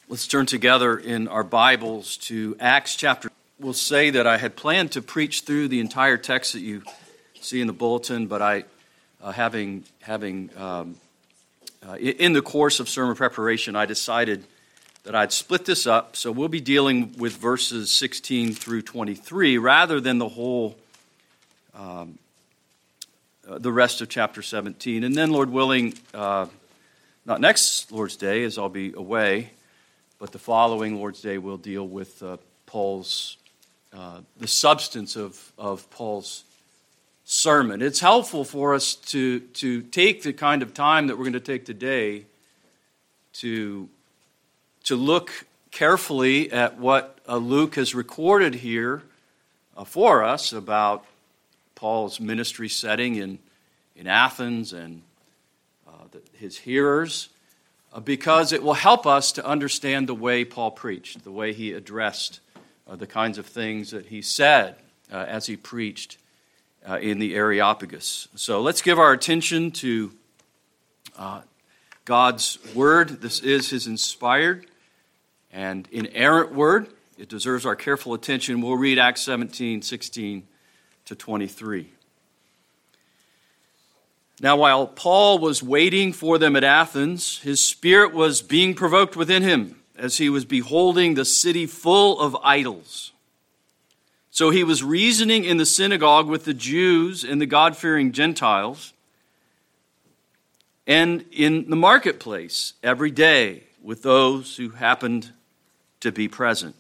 Let's turn together in our Bibles to Acts chapter. We'll say that I had planned to preach through the entire text that you see in the bulletin, but in the course of sermon preparation, I decided that I'd split this up. So we'll be dealing with verses 16 through 23 rather than the whole, the rest of chapter 17. And then, Lord willing, not next Lord's Day, as I'll be away, but the following Lord's Day we'll deal with Paul's, the substance of Paul's sermon. It's helpful for us to take the kind of time that we're going to take today to look carefully at what Luke has recorded here for us about Paul's ministry setting in Athens and his hearers, because it will help us to understand the way Paul preached, the way he addressed the kinds of things that he said as he preached in the Areopagus. So let's give our attention to God's Word. This is His inspired and inerrant Word. It deserves our careful attention. We'll read Acts 17, 16 to 23. Now, while Paul was waiting for them at Athens, his spirit was being provoked within him as he was beholding the city full of idols. So he was reasoning in the synagogue with the Jews and the God-fearing Gentiles, and in the marketplace every day with those who happened to be present.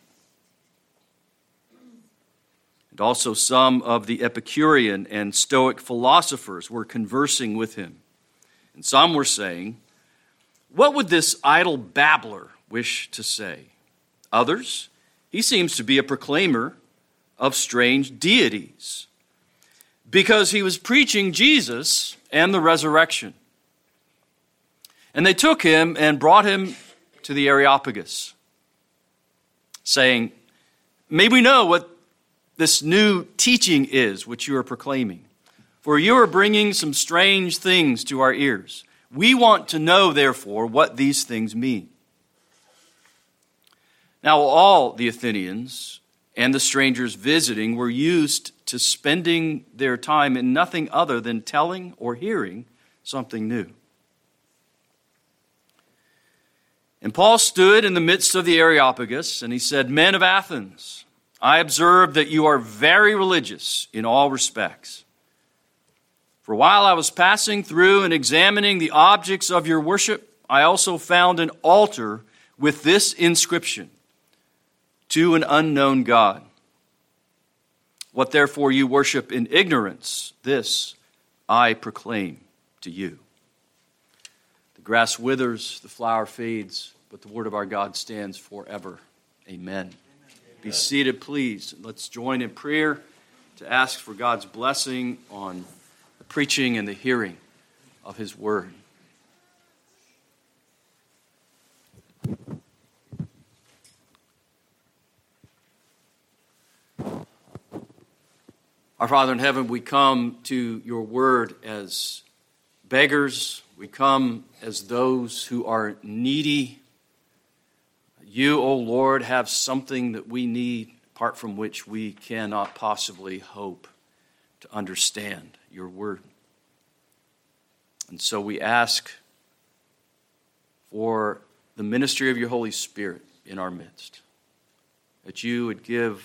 And also some of the Epicurean and Stoic philosophers were conversing with him. And some were saying, "What would this idle babbler wish to say?" Others, "He seems to be a proclaimer of strange deities," because he was preaching Jesus and the resurrection. And they took him and brought him to the Areopagus, saying, "May we know what this new teaching is which you are proclaiming? For you are bringing some strange things to our ears. We want to know, therefore, what these things mean." Now all the Athenians and the strangers visiting were used to spending their time in nothing other than telling or hearing something new. And Paul stood in the midst of the Areopagus, and he said, "Men of Athens, I observe that you are very religious in all respects. For while I was passing through and examining the objects of your worship, I also found an altar with this inscription, 'To an unknown God.' What therefore you worship in ignorance, this I proclaim to you." The grass withers, the flower fades, but the word of our God stands forever. Amen. Be seated, please. Let's join in prayer to ask for God's blessing on the preaching and the hearing of His Word. Our Father in heaven, we come to your Word as beggars. We come as those who are needy. You, O Lord, have something that we need, apart from which we cannot possibly hope to understand your word. And so we ask for the ministry of your Holy Spirit in our midst, that you would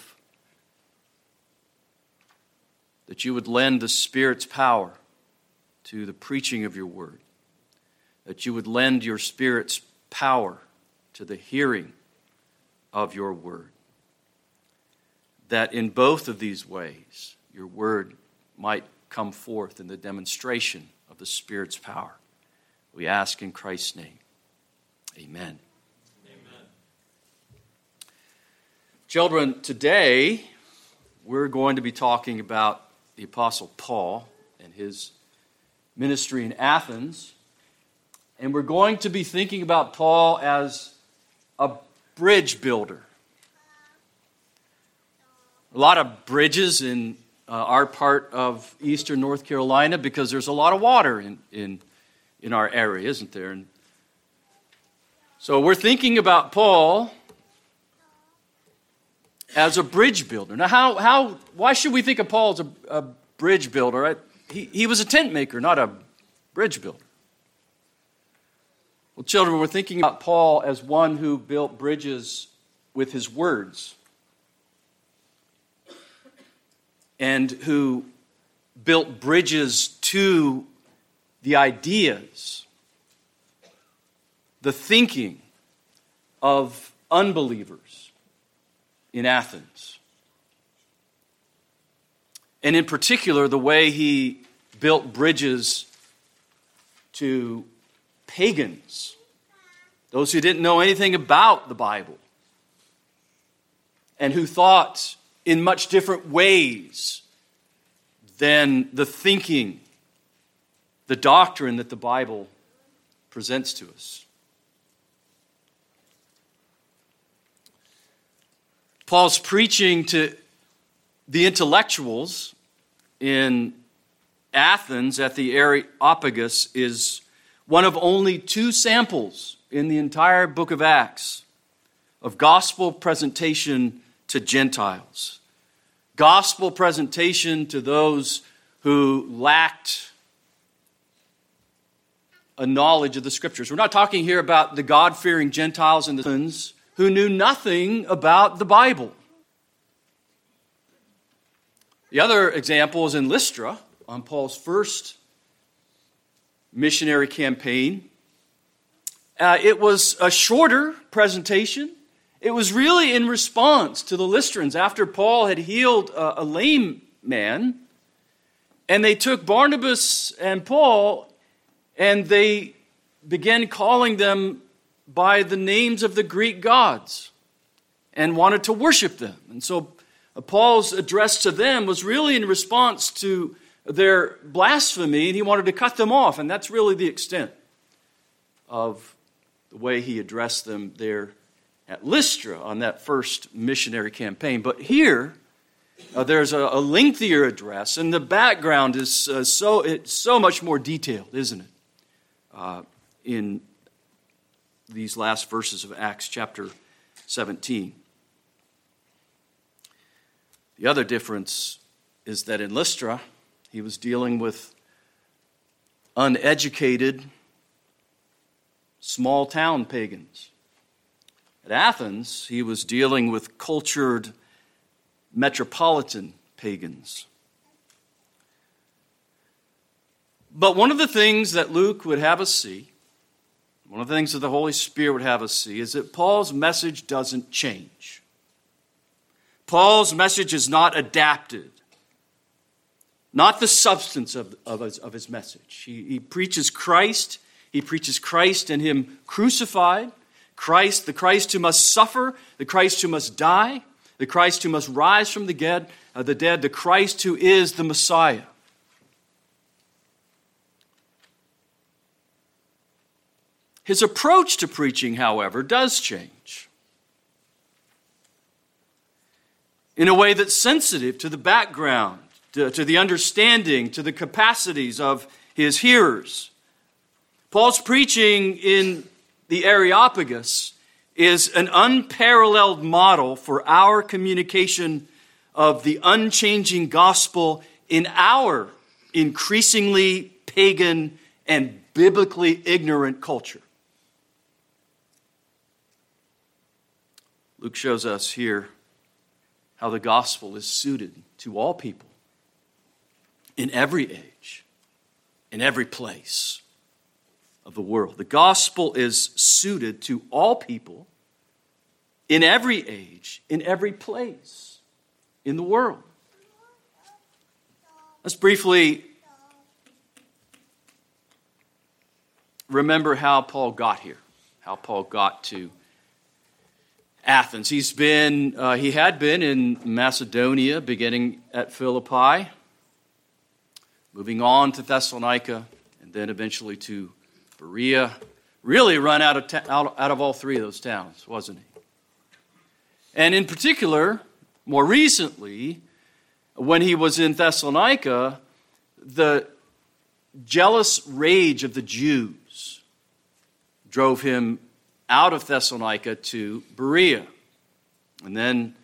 lend the Spirit's power to the preaching of your word, that you would lend your Spirit's power to the hearing of your word, that in both of these ways your word might come forth in the demonstration of the Spirit's power. We ask in Christ's name. Amen. Amen. Children, today we're going to be talking about the Apostle Paul and his ministry in Athens, and we're going to be thinking about Paul as a bridge builder. A lot of bridges in our part of eastern North Carolina because there's a lot of water in our area, isn't there? And So we're thinking about Paul as a bridge builder. Now, why should we think of Paul as a bridge builder? Right? He was a tent maker, not a bridge builder. Well, children, we're thinking about Paul as one who built bridges with his words and who built bridges to the ideas, the thinking of unbelievers in Athens. And in particular, the way he built bridges to pagans, those who didn't know anything about the Bible, and who thought in much different ways than the thinking, the doctrine that the Bible presents to us. Paul's preaching to the intellectuals in Athens at the Areopagus is one of only two samples in the entire book of Acts of gospel presentation to Gentiles. Gospel presentation to those who lacked a knowledge of the Scriptures. We're not talking here about the God-fearing Gentiles and the Athenians who knew nothing about the Bible. The other example is in Lystra, on Paul's first missionary campaign. It was a shorter presentation. It was really in response to the Lystrans after Paul had healed a lame man. And they took Barnabas and Paul and they began calling them by the names of the Greek gods and wanted to worship them. And so Paul's address to them was really in response to their blasphemy, and he wanted to cut them off. And that's really the extent of the way he addressed them there at Lystra on that first missionary campaign. But here, there's a lengthier address, and the background is so much more detailed, isn't it? In these last verses of Acts chapter 17. The other difference is that in Lystra, he was dealing with uneducated, small-town pagans. At Athens, he was dealing with cultured, metropolitan pagans. But one of the things that Luke would have us see, one of the things that the Holy Spirit would have us see, is that Paul's message doesn't change. Paul's message is not adapted. Not the substance of his message. He preaches Christ. He preaches Christ and Him crucified. Christ, the Christ who must suffer, the Christ who must die, the Christ who must rise from the dead, the Christ who is the Messiah. His approach to preaching, however, does change in a way that's sensitive to the background, to the understanding, to the capacities of his hearers. Paul's preaching in the Areopagus is an unparalleled model for our communication of the unchanging gospel in our increasingly pagan and biblically ignorant culture. Luke shows us here how the gospel is suited to all people, in every age, in every place of the world. The gospel is suited to all people, in every age, in every place in the world. Let's briefly remember how Paul got here, how Paul got to Athens. He had been in Macedonia, beginning at Philippi, moving on to Thessalonica, and then eventually to Berea. Really run out of all three of those towns, wasn't he? And in particular, more recently, when he was in Thessalonica, the jealous rage of the Jews drove him out of Thessalonica to Berea. And then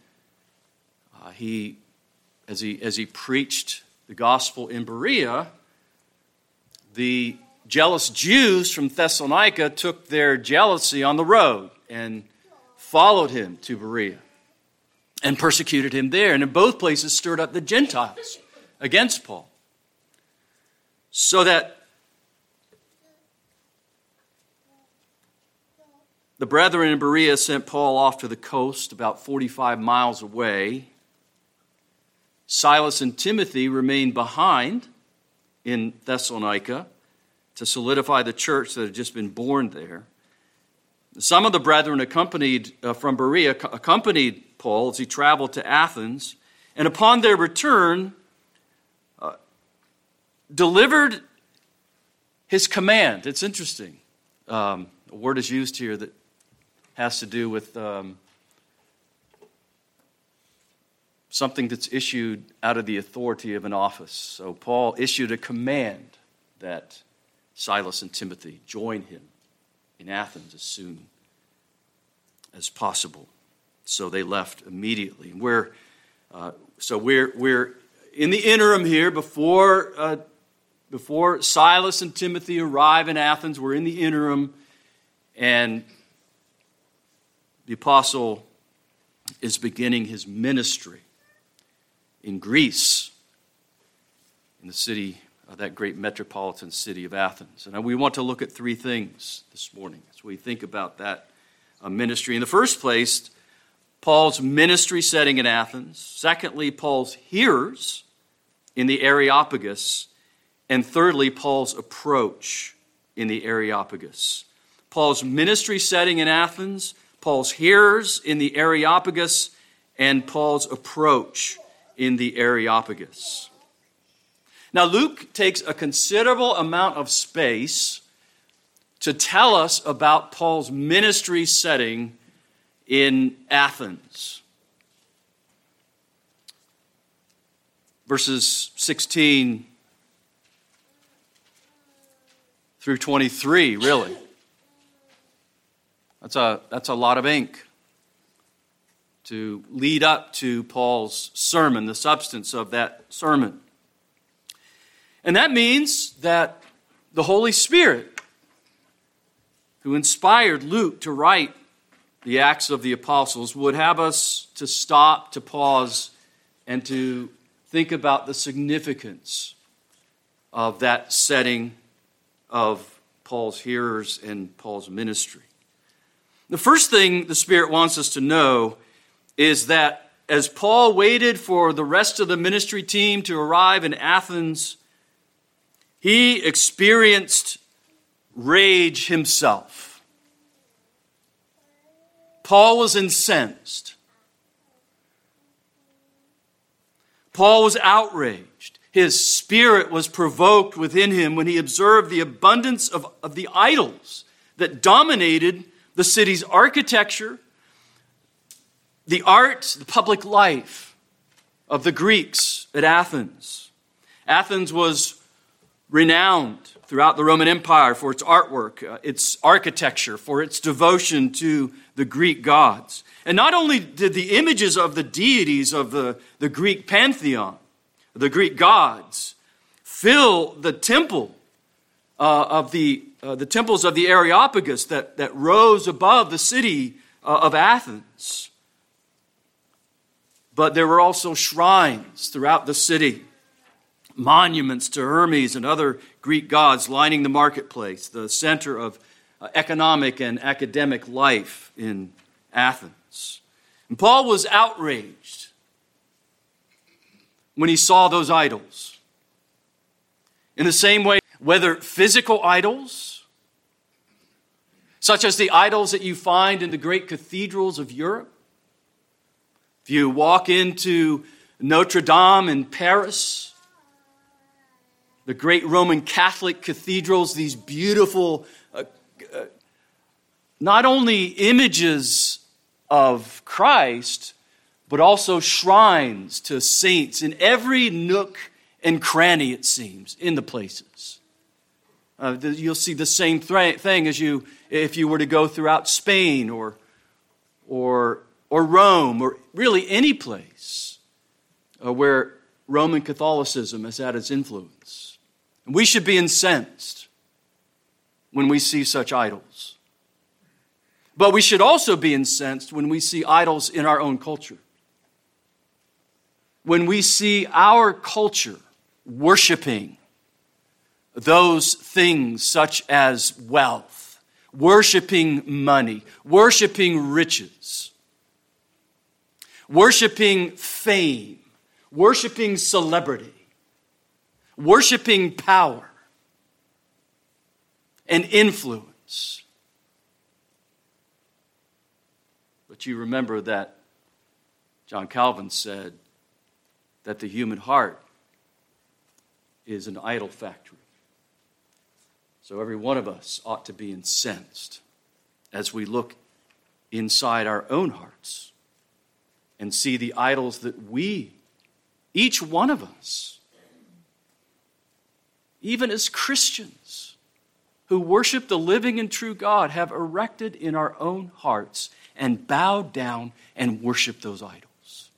as he preached the gospel in Berea, the jealous Jews from Thessalonica took their jealousy on the road and followed him to Berea and persecuted him there. And in both places stirred up the Gentiles against Paul. So that the brethren in Berea sent Paul off to the coast about 45 miles away. Silas and Timothy remained behind in Thessalonica to solidify the church that had just been born there. Some of the brethren from Berea accompanied Paul as he traveled to Athens, and upon their return, delivered his command. It's interesting. A word is used here that has to do with something that's issued out of the authority of an office. So Paul issued a command that Silas and Timothy join him in Athens as soon as possible. So they left immediately. We're in the interim here before Silas and Timothy arrive in Athens. We're in the interim, and the apostle is beginning his ministry in Greece, in the city, that great metropolitan city of Athens. And we want to look at three things this morning as we think about that ministry. In the first place, Paul's ministry setting in Athens. Secondly, Paul's hearers in the Areopagus. And thirdly, Paul's approach in the Areopagus. Paul's ministry setting in Athens, Paul's hearers in the Areopagus, and Paul's approach in the Areopagus. Now, Luke takes a considerable amount of space to tell us about Paul's ministry setting in Athens. Verses 16 through 23, really. That's a lot of ink to lead up to Paul's sermon, the substance of that sermon. And that means that the Holy Spirit, who inspired Luke to write the Acts of the Apostles, would have us to stop, to pause, and to think about the significance of that setting of Paul's hearers and Paul's ministry. The first thing the Spirit wants us to know is that as Paul waited for the rest of the ministry team to arrive in Athens, he experienced rage himself. Paul was incensed. Paul was outraged. His spirit was provoked within him when he observed the abundance of the idols that dominated the city's architecture, the art, the public life of the Greeks at Athens. Athens was renowned throughout the Roman Empire for its artwork, its architecture, for its devotion to the Greek gods. And not only did the images of the deities of the Greek pantheon, the Greek gods, fill the temple of the temples of the Areopagus that rose above the city of Athens, but there were also shrines throughout the city, monuments to Hermes and other Greek gods lining the marketplace, the center of economic and academic life in Athens. And Paul was outraged when he saw those idols. In the same way, whether physical idols, such as the idols that you find in the great cathedrals of Europe. If you walk into Notre Dame in Paris, the great Roman Catholic cathedrals, these beautiful, not only images of Christ, but also shrines to saints in every nook and cranny, it seems, in the places. You'll see the same thing if you were to go throughout Spain or Rome, or really any place where Roman Catholicism has had its influence. And we should be incensed when we see such idols. But we should also be incensed when we see idols in our own culture. When we see our culture worshiping those things such as wealth, worshiping money, worshiping riches, worshiping fame, worshiping celebrity, worshiping power and influence. But you remember that John Calvin said that the human heart is an idol factory. So every one of us ought to be incensed as we look inside our own hearts and see the idols that we, each one of us, even as Christians who worship the living and true God, have erected in our own hearts and bowed down and worship those idols.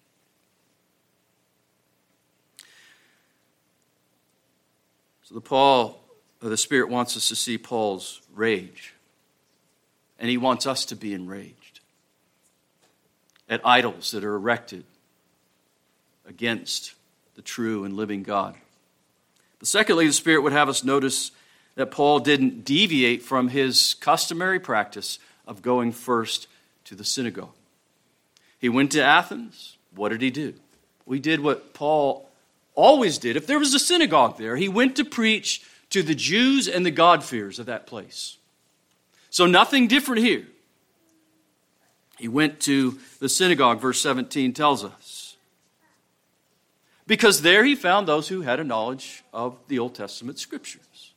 So the Spirit wants us to see Paul's rage. And he wants us to be enraged at idols that are erected against the true and living God. But secondly, the Spirit would have us notice that Paul didn't deviate from his customary practice of going first to the synagogue. He went to Athens. What did he do? We did what Paul always did. If there was a synagogue there, he went to preach to the Jews and the God-fearers of that place. So nothing different here. He went to the synagogue, verse 17 tells us. Because there he found those who had a knowledge of the Old Testament scriptures.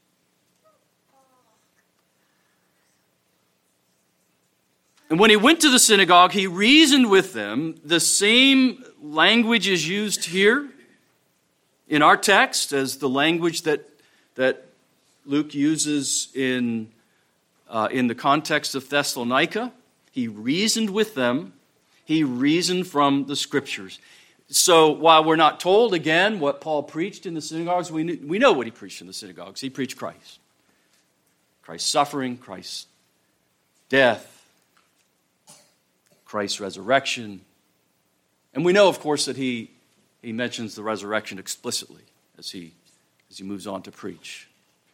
And when he went to the synagogue, he reasoned with them. The same language is used here in our text as the language that Luke uses in the context of Thessalonica. He reasoned with them. He reasoned from the scriptures. So while we're not told again what Paul preached in the synagogues, we know what he preached in the synagogues. He preached Christ. Christ's suffering, Christ's death, Christ's resurrection. And we know, of course, that he mentions the resurrection explicitly as he moves on to preach.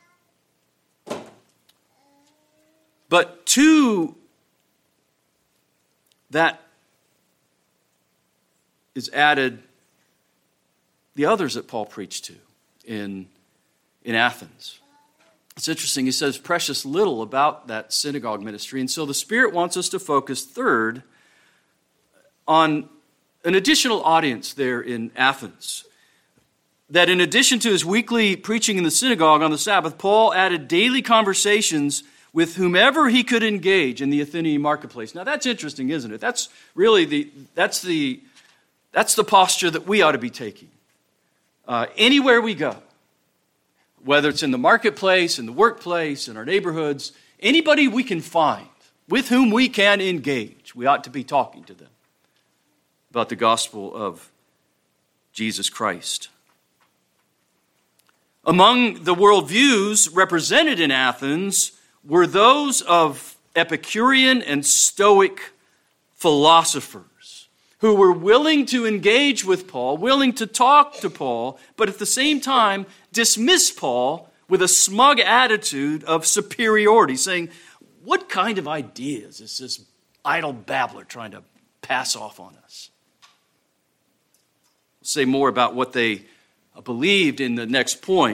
But to that is added the others that Paul preached to in Athens. It's interesting, he says precious little about that synagogue ministry. And so the Spirit wants us to focus third on an additional audience there in Athens. That in addition to his weekly preaching in the synagogue on the Sabbath, Paul added daily conversations with whomever he could engage in the Athenian marketplace. Now that's interesting, isn't it? That's really the posture that we ought to be taking. Anywhere we go, whether it's in the marketplace, in the workplace, in our neighborhoods, anybody we can find with whom we can engage, we ought to be talking to them about the gospel of Jesus Christ. Among the worldviews represented in Athens were those of Epicurean and Stoic philosophers who were willing to engage with Paul, willing to talk to Paul, but at the same time dismiss Paul with a smug attitude of superiority, saying, what kind of ideas is this idle babbler trying to pass off on us? We'll say more about what they believed in the next point,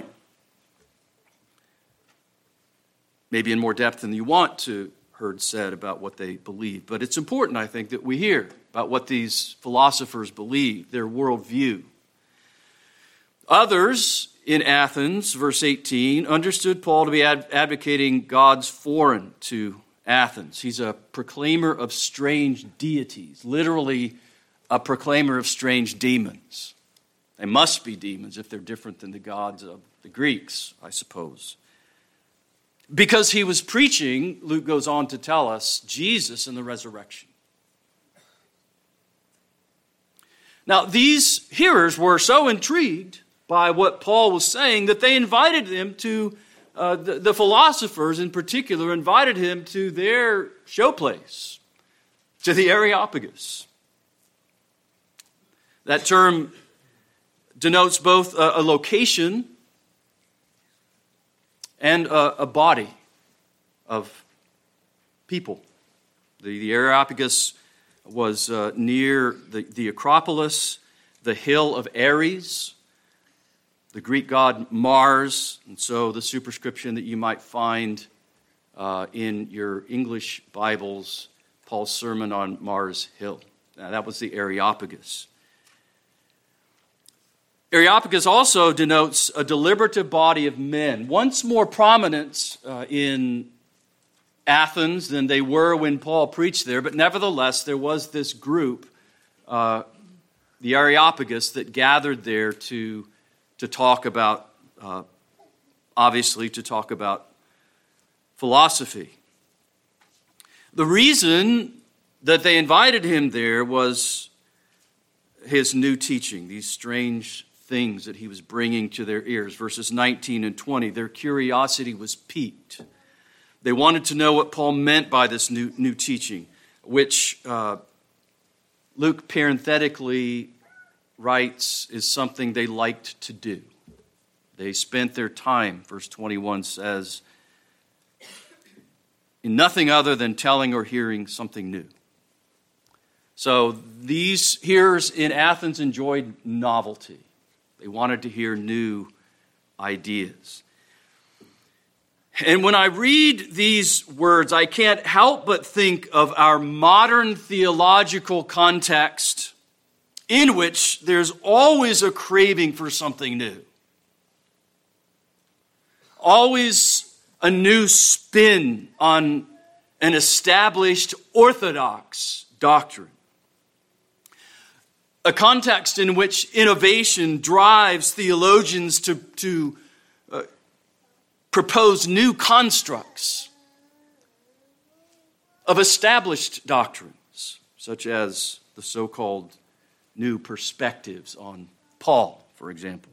maybe in more depth than you want to heard said about what they believe. But it's important, I think, that we hear about what these philosophers believe, their worldview. Others in Athens, verse 18, understood Paul to be advocating God's foreign to Athens. He's a proclaimer of strange deities, literally a proclaimer of strange demons. They must be demons if they're different than the gods of the Greeks, I suppose. because he was preaching, Luke goes on to tell us, Jesus and the resurrection. Now, these hearers were so intrigued by what Paul was saying that they invited him to, the philosophers in particular, invited him to their showplace, to the Areopagus. That term denotes both a location and a body of people. The Areopagus was near the Acropolis, the hill of Ares, the Greek god Mars, and so the superscription that you might find in your English Bibles, Paul's Sermon on Mars Hill. Now, that was the Areopagus. Areopagus also denotes a deliberative body of men, once more prominent in Athens than they were when Paul preached there, but nevertheless there was this group, the Areopagus, that gathered there to talk about, obviously to talk about philosophy. The reason that they invited him there was his new teaching, these strange things that he was bringing to their ears. Verses 19 and 20, their curiosity was piqued. They wanted to know what Paul meant by this new teaching, which Luke parenthetically writes is something they liked to do. They spent their time, verse 21 says, in nothing other than telling or hearing something new. So these hearers in Athens enjoyed novelty. They wanted to hear new ideas. And when I read these words, I can't help but think of our modern theological context in which there's always a craving for something new. Always a new spin on an established orthodox doctrine. A context in which innovation drives theologians to propose new constructs of established doctrines, such as the so-called new perspectives on Paul, for example.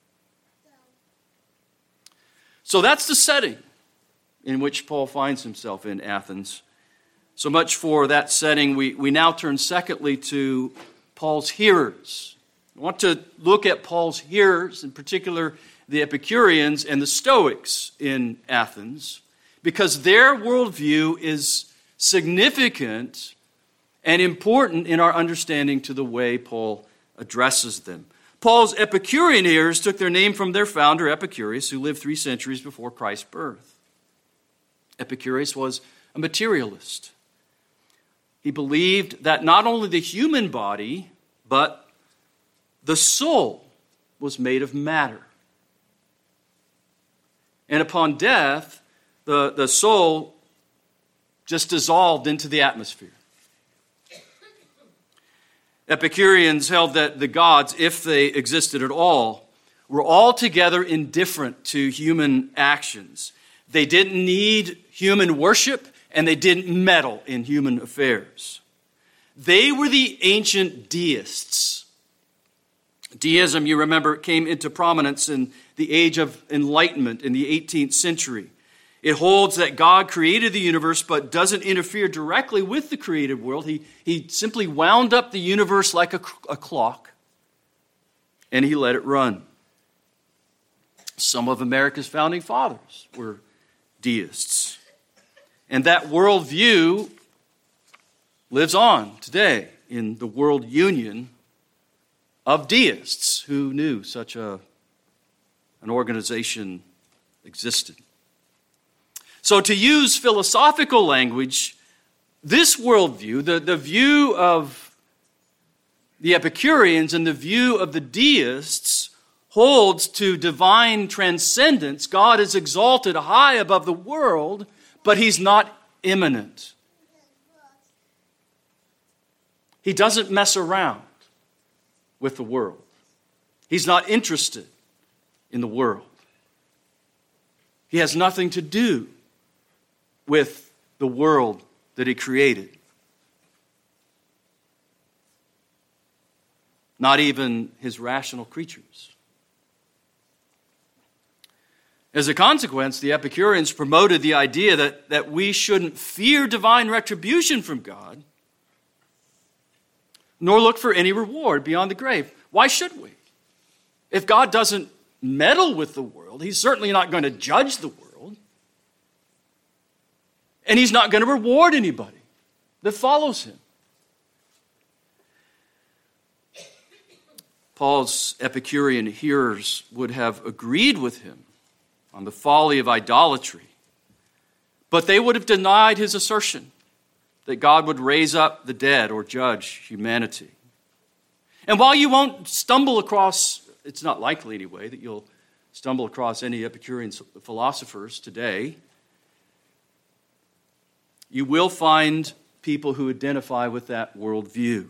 So that's the setting in which Paul finds himself in Athens. So much for that setting. We now turn secondly to Paul's hearers. I want to look at Paul's hearers, in particular the Epicureans and the Stoics in Athens, because their worldview is significant and important in our understanding to the way Paul addresses them. Paul's Epicurean hearers took their name from their founder, Epicurus, who lived 3 centuries before Christ's birth. Epicurus was a materialist. He believed that not only the human body, but the soul was made of matter. And upon death, the soul just dissolved into the atmosphere. Epicureans held that the gods, if they existed at all, were altogether indifferent to human actions. They didn't need human worship, and they didn't meddle in human affairs. They were the ancient deists. Deism, you remember, came into prominence in the Age of Enlightenment in the 18th century. It holds that God created the universe but doesn't interfere directly with the created world. He simply wound up the universe like a clock, and he let it run. Some of America's founding fathers were deists. And that worldview lives on today in the world union of deists who knew such an organization existed. So to use philosophical language, this worldview, the view of the Epicureans and the view of the deists, holds to divine transcendence. God is exalted high above the world, but he's not immanent. He doesn't mess around with the world. He's not interested in the world. He has nothing to do with the world that he created. Not even his rational creatures. As a consequence, the Epicureans promoted the idea that we shouldn't fear divine retribution from God, nor look for any reward beyond the grave. Why should we? If God doesn't meddle with the world, he's certainly not going to judge the world. And he's not going to reward anybody that follows him. Paul's Epicurean hearers would have agreed with him on the folly of idolatry, but they would have denied his assertion that God would raise up the dead or judge humanity. And while you won't stumble across, it's not likely anyway, that you'll stumble across any Epicurean philosophers today, you will find people who identify with that worldview.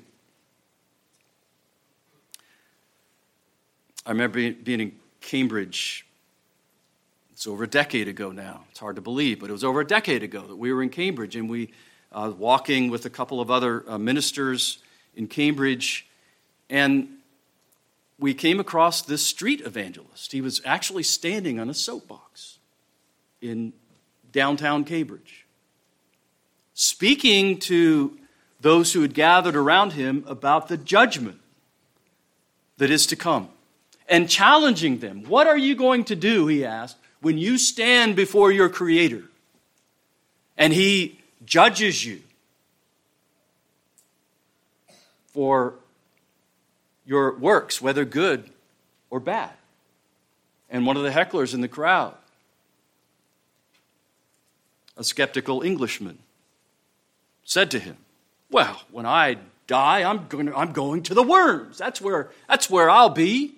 I remember being in Cambridge. It's over a decade ago now. It's hard to believe, but it was over a decade ago that we were in Cambridge, and we walking with a couple of other ministers in Cambridge, and we came across this street evangelist. He was actually standing on a soapbox in downtown Cambridge, speaking to those who had gathered around him about the judgment that is to come, and challenging them. What are you going to do, he asked, when you stand before your Creator and he judges you for your works, whether good or bad? And one of the hecklers in the crowd, a skeptical Englishman, said to him, well, when I die, I'm going to the worms. That's where I'll be.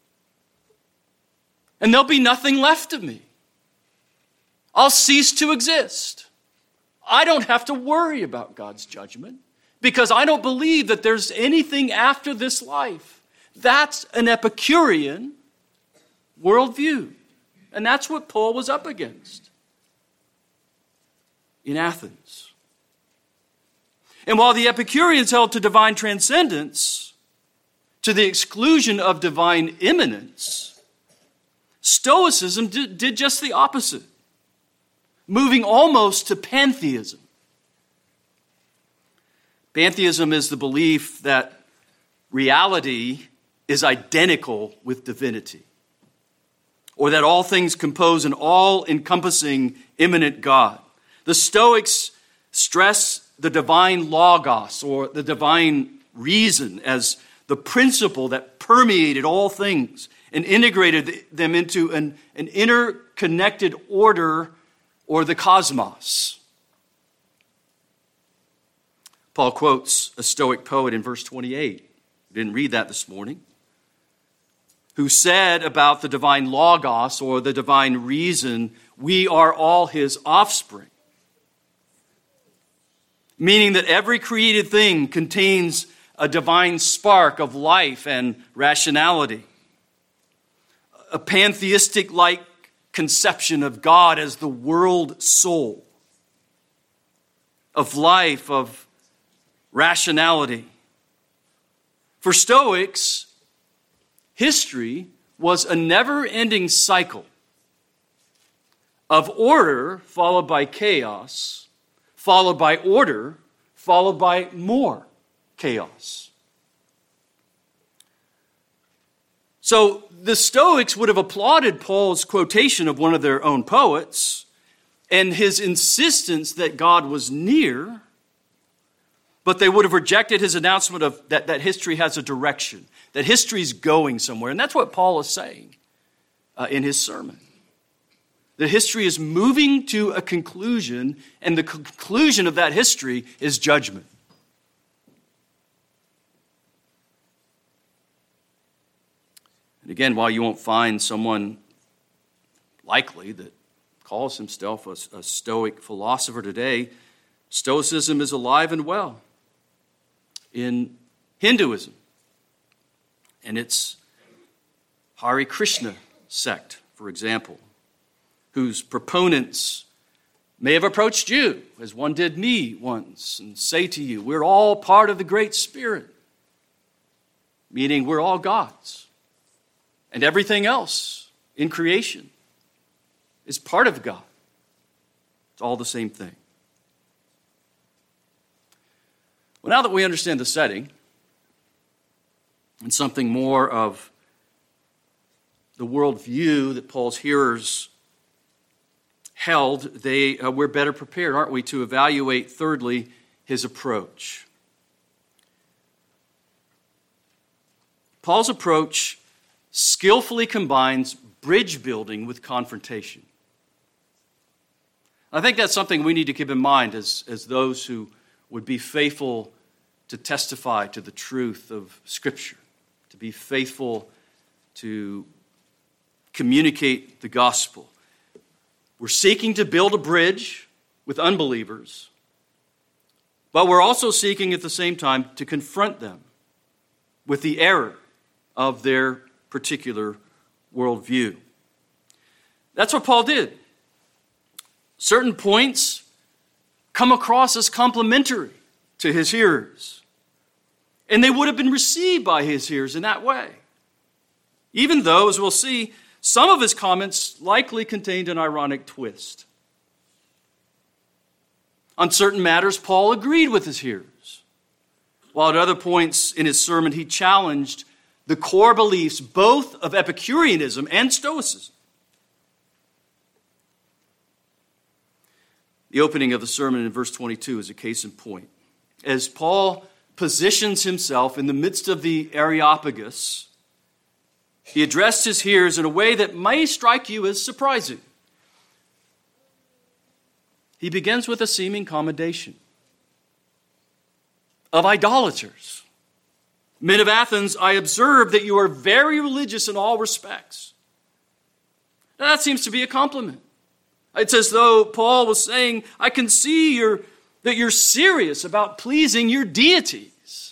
And there'll be nothing left of me. I'll cease to exist. I don't have to worry about God's judgment because I don't believe that there's anything after this life. That's an Epicurean worldview. And that's what Paul was up against in Athens. And while the Epicureans held to divine transcendence to the exclusion of divine immanence, Stoicism did just the opposite, moving almost to pantheism. Pantheism is the belief that reality is identical with divinity, or that all things compose an all-encompassing immanent God. The Stoics stress the divine logos, or the divine reason, as the principle that permeated all things and integrated them into an interconnected order, or the cosmos. Paul quotes a Stoic poet in verse 28. We didn't read that this morning. Who said about the divine logos, or the divine reason, we are all his offspring. Meaning that every created thing contains a divine spark of life and rationality. A pantheistic-like conception of God as the world soul, of life, of rationality. For Stoics, history was a never-ending cycle of order followed by chaos, followed by order, followed by more chaos. So the Stoics would have applauded Paul's quotation of one of their own poets and his insistence that God was near, but they would have rejected his announcement of that history has a direction, that history is going somewhere. And that's what Paul is saying in his sermon. That history is moving to a conclusion, and the conclusion of that history is judgment. And again, while you won't find someone likely that calls himself a Stoic philosopher today, Stoicism is alive and well in Hinduism and its Hare Krishna sect, for example, whose proponents may have approached you, as one did me once, and say to you, we're all part of the Great Spirit, meaning we're all God's. And everything else in creation is part of God. It's all the same thing. Well, now that we understand the setting and something more of the worldview that Paul's hearers held, we're better prepared, aren't we, to evaluate, thirdly, his approach. Paul's approach skillfully combines bridge building with confrontation. I think that's something we need to keep in mind as those who would be faithful to testify to the truth of Scripture, to be faithful to communicate the gospel. We're seeking to build a bridge with unbelievers, but we're also seeking at the same time to confront them with the error of their particular worldview. That's what Paul did. Certain points come across as complimentary to his hearers, and they would have been received by his hearers in that way. Even though, as we'll see, some of his comments likely contained an ironic twist. On certain matters, Paul agreed with his hearers, while at other points in his sermon he challenged the core beliefs both of Epicureanism and Stoicism. The opening of the sermon in verse 22 is a case in point. As Paul positions himself in the midst of the Areopagus, he addressed his hearers in a way that may strike you as surprising. He begins with a seeming commendation of idolaters. Men of Athens, I observe that you are very religious in all respects. Now, that seems to be a compliment. It's as though Paul was saying, I can see that you're serious about pleasing your deities.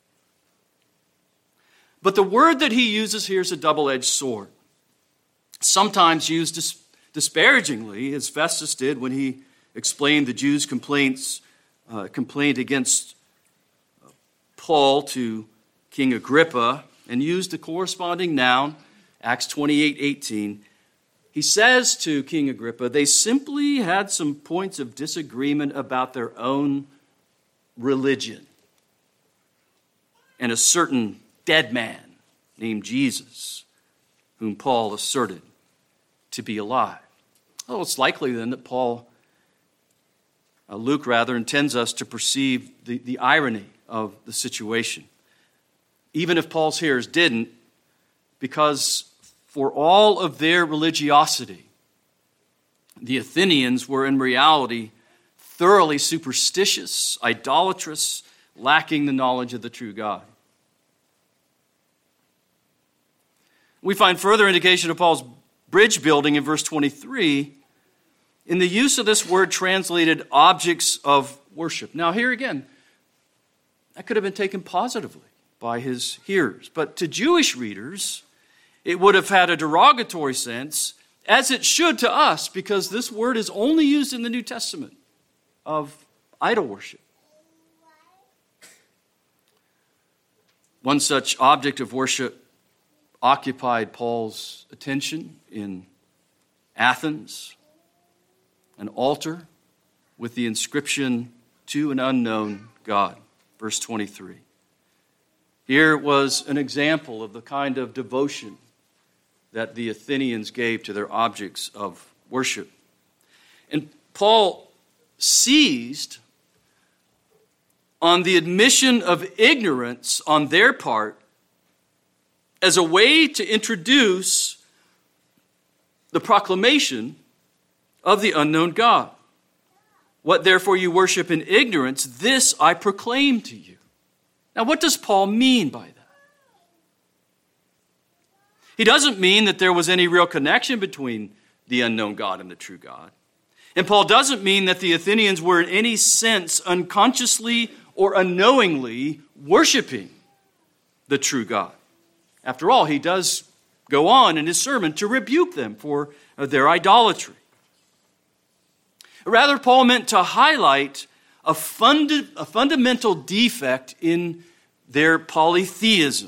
But the word that he uses here is a double-edged sword, sometimes used disparagingly, as Festus did when he explained the Jews' complaint against Paul to King Agrippa, and used the corresponding noun, Acts 28:18. He says to King Agrippa, they simply had some points of disagreement about their own religion and a certain dead man named Jesus, whom Paul asserted to be alive. Well, it's likely then that Luke intends us to perceive the irony of the situation. Even if Paul's hearers didn't, because for all of their religiosity, the Athenians were in reality thoroughly superstitious, idolatrous, lacking the knowledge of the true God. We find further indication of Paul's bridge building in verse 23 in the use of this word translated objects of worship. Now here again, that could have been taken positively by his hearers, but to Jewish readers, it would have had a derogatory sense, as it should to us, because this word is only used in the New Testament of idol worship. One such object of worship occupied Paul's attention in Athens, an altar with the inscription, to an unknown God, verse 23. Here was an example of the kind of devotion that the Athenians gave to their objects of worship. And Paul seized on the admission of ignorance on their part as a way to introduce the proclamation of the unknown God. What therefore you worship in ignorance, this I proclaim to you. Now, what does Paul mean by that? He doesn't mean that there was any real connection between the unknown God and the true God. And Paul doesn't mean that the Athenians were in any sense unconsciously or unknowingly worshiping the true God. After all, he does go on in his sermon to rebuke them for their idolatry. Rather, Paul meant to highlight a fundamental defect in their polytheism.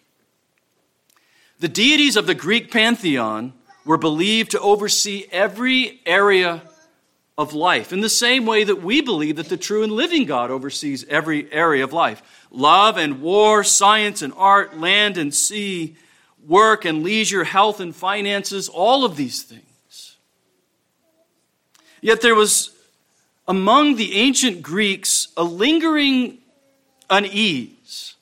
The deities of the Greek pantheon were believed to oversee every area of life, in the same way that we believe that the true and living God oversees every area of life. Love and war, science and art, land and sea, work and leisure, health and finances, all of these things. Yet there was among the ancient Greeks a lingering unease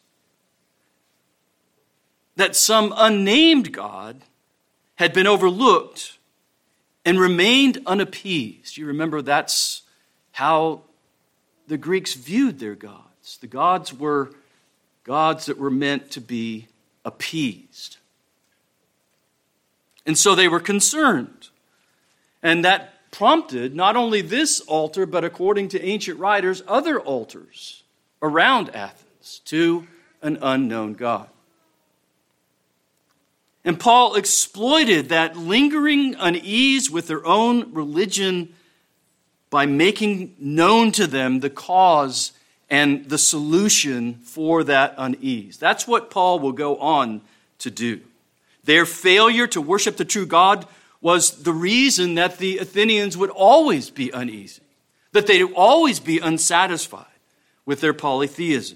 that some unnamed God had been overlooked and remained unappeased. You remember that's how the Greeks viewed their gods. The gods were gods that were meant to be appeased. And so they were concerned. And that prompted not only this altar, but according to ancient writers, other altars around Athens to an unknown God. And Paul exploited that lingering unease with their own religion by making known to them the cause and the solution for that unease. That's what Paul will go on to do. Their failure to worship the true God was the reason that the Athenians would always be uneasy, that they would always be unsatisfied with their polytheism.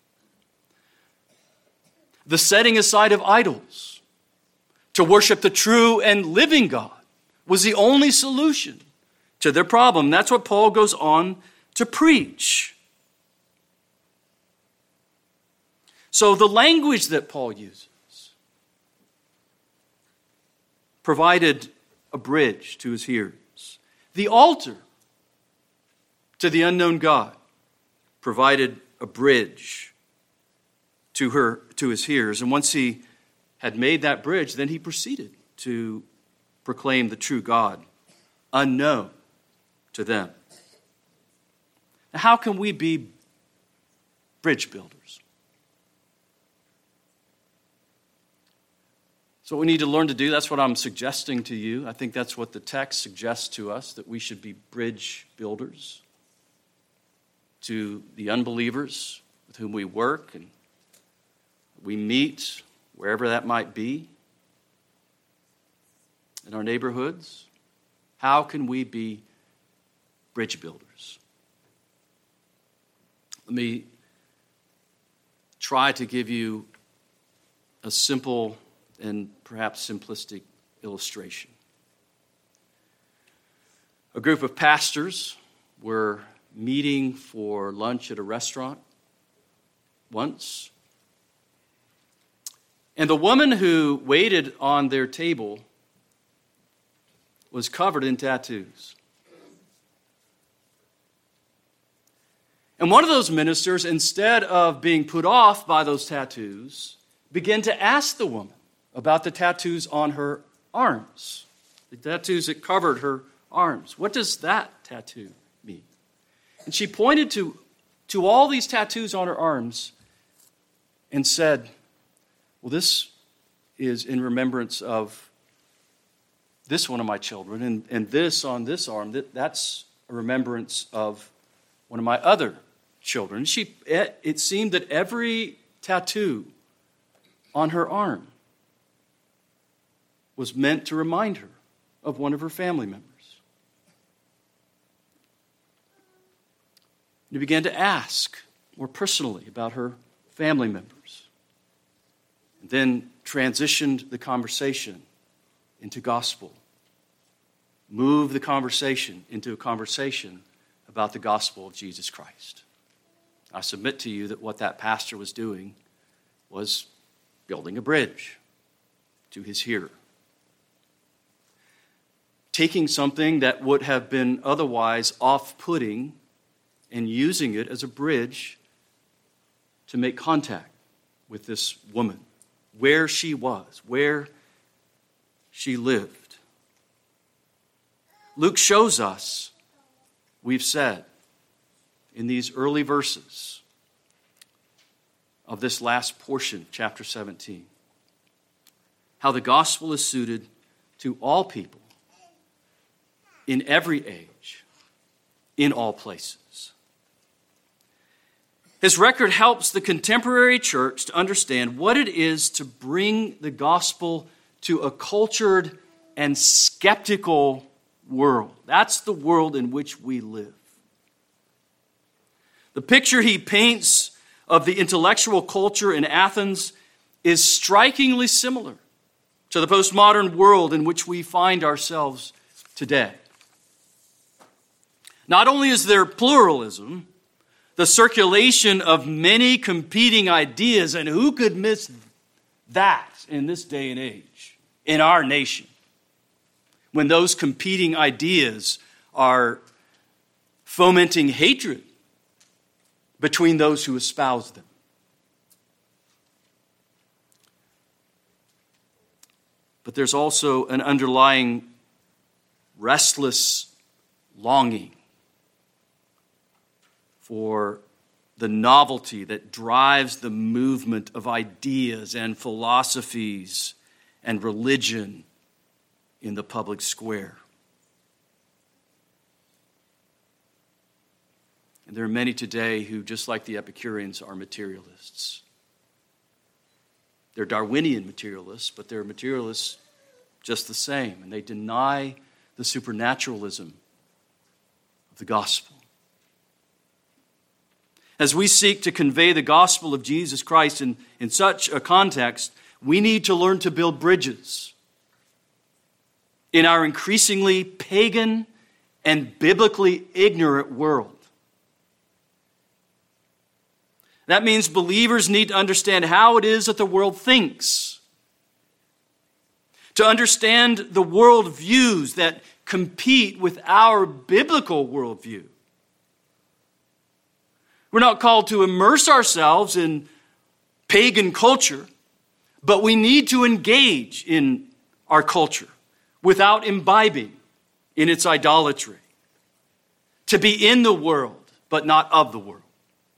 The setting aside of idols to worship the true and living God was the only solution to their problem. That's what Paul goes on to preach. So the language that Paul uses provided a bridge to his hearers. The altar to the unknown God provided a bridge to his hearers. And once he had made that bridge, then he proceeded to proclaim the true God, unknown to them. Now, how can we be bridge builders? So we need to learn to do. That's what I'm suggesting to you. I think that's what the text suggests to us, that we should be bridge builders to the unbelievers with whom we work and we meet, wherever that might be, in our neighborhoods. How can we be bridge builders? Let me try to give you a simple and perhaps simplistic illustration. A group of pastors were meeting for lunch at a restaurant once. And the woman who waited on their table was covered in tattoos. And one of those ministers, instead of being put off by those tattoos, began to ask the woman about the tattoos on her arms, the tattoos that covered her arms. What does that tattoo mean? And she pointed to all these tattoos on her arms and said, well, this is in remembrance of this one of my children, and this on this arm, that's a remembrance of one of my other children. It seemed that every tattoo on her arm was meant to remind her of one of her family members. He began to ask more personally about her family members. And then transitioned the conversation into gospel. Moved the conversation into a conversation about the gospel of Jesus Christ. I submit to you that what that pastor was doing was building a bridge to his hearer. Taking something that would have been otherwise off-putting and using it as a bridge to make contact with this woman, where she was, where she lived. Luke shows us, we've said, in these early verses of this last portion, chapter 17, how the gospel is suited to all people in every age in all places. His record helps the contemporary church to understand what it is to bring the gospel to a cultured and skeptical world. That's the world in which we live. The picture he paints of the intellectual culture in Athens is strikingly similar to the postmodern world in which we find ourselves today. Not only is there pluralism, the circulation of many competing ideas, and who could miss that in this day and age, in our nation, when those competing ideas are fomenting hatred between those who espouse them. But there's also an underlying restless longing for the novelty that drives the movement of ideas and philosophies and religion in the public square. And there are many today who, just like the Epicureans, are materialists. They're Darwinian materialists, but they're materialists just the same, and they deny the supernaturalism of the gospel. As we seek to convey the gospel of Jesus Christ in such a context, we need to learn to build bridges in our increasingly pagan and biblically ignorant world. That means believers need to understand how it is that the world thinks, to understand the worldviews that compete with our biblical worldview. We're not called to immerse ourselves in pagan culture, but we need to engage in our culture without imbibing in its idolatry. To be in the world, but not of the world.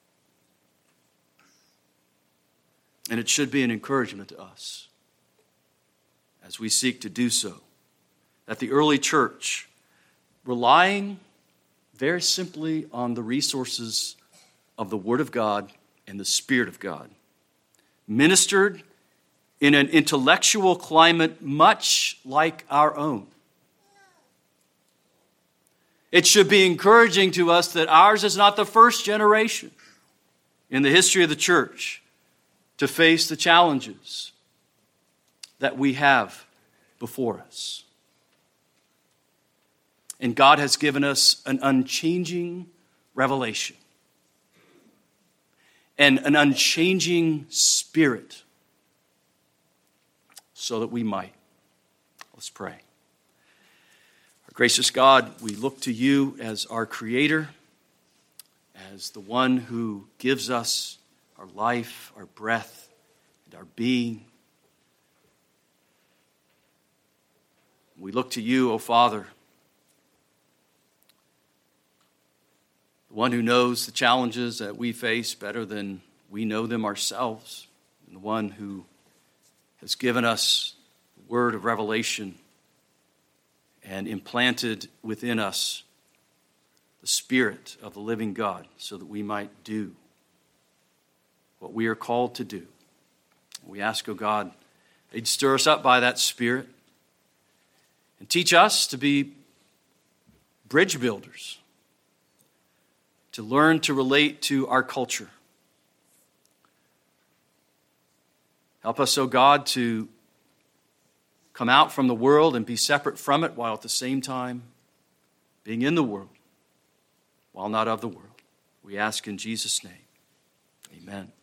And it should be an encouragement to us as we seek to do so, that the early church, relying very simply on the resources of the Word of God and the Spirit of God, ministered in an intellectual climate much like our own. It should be encouraging to us that ours is not the first generation in the history of the church to face the challenges that we have before us. And God has given us an unchanging revelation and an unchanging spirit so that we might. Let's pray. Our gracious God, we look to you as our Creator, as the one who gives us our life, our breath, and our being. We look to you, O Father, the one who knows the challenges that we face better than we know them ourselves, and the one who has given us the word of revelation and implanted within us the Spirit of the living God so that we might do what we are called to do. We ask, O God, that you'd stir us up by that Spirit and teach us to be bridge builders, to learn to relate to our culture. Help us, O God, to come out from the world and be separate from it while at the same time being in the world while not of the world. We ask in Jesus' name. Amen.